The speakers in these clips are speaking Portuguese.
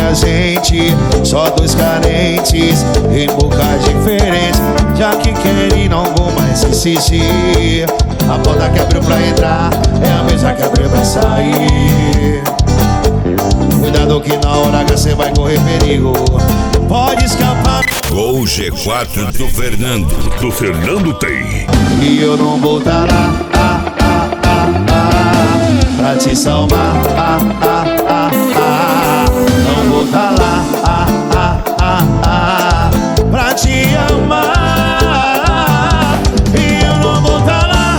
a gente, só dois carentes em bocas diferentes. Já que quer e não vou mais insistir. A porta que abriu pra entrar é a mesma que abriu pra sair. Cuidado que na hora H cê vai correr perigo. Pode escapar. Gol G4 do Fernando. Do Fernando tem. E eu não vou tá lá pra te salvar. Não vou tá lá pra te amar. E eu não vou tá lá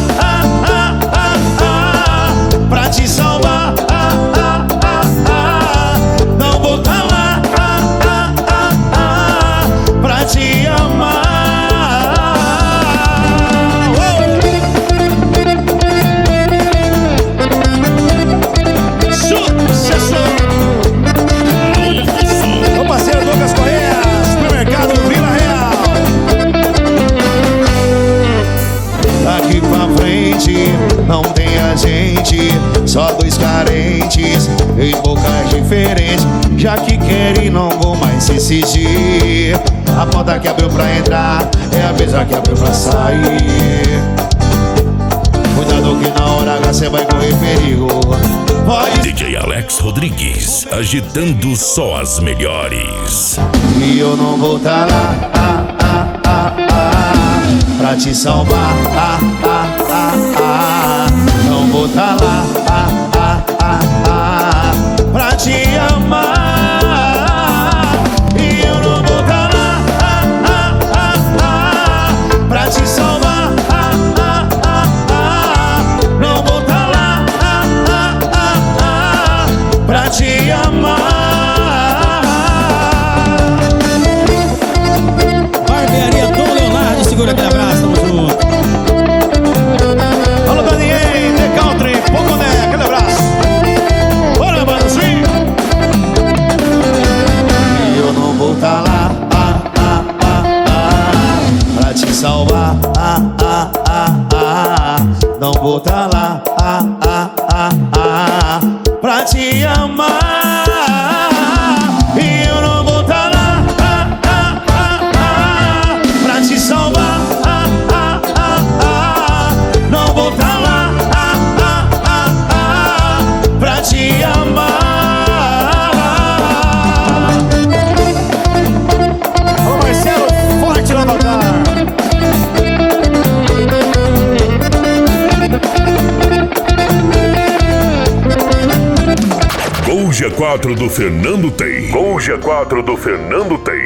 pra te salvar. Não vou tá lá pra te amar. Daqui pra frente não tem a gente, só dois carentes em bocas diferentes. Já que quer e não vou mais insistir. A porta que abriu pra entrar é a mesma que abriu pra sair. Cuidado que na hora H cê vai correr perigo. Pode... DJ Alex Rodrigues, agitando só as melhores. E eu não vou tá lá pra te salvar. Não vou tá lá pra te amar. E eu não vou tá lá pra te salvar. Não vou tá lá pra te amar. Barbearia Dom Leonardo, segura aquele abraço, tamo junto. Alô, Daniel, The Country, Poconé, aquele abraço. Bora, mano, sim. E eu não vou tá lá pra te salvar. Não vou tá lá pra te amar. E eu não vou tá lá pra te salvar. Não vou tá lá pra te amar. Ô Marcelo, forte lá batalha. Gol G4 do Fernando tem. Gol G4 do Fernando tem.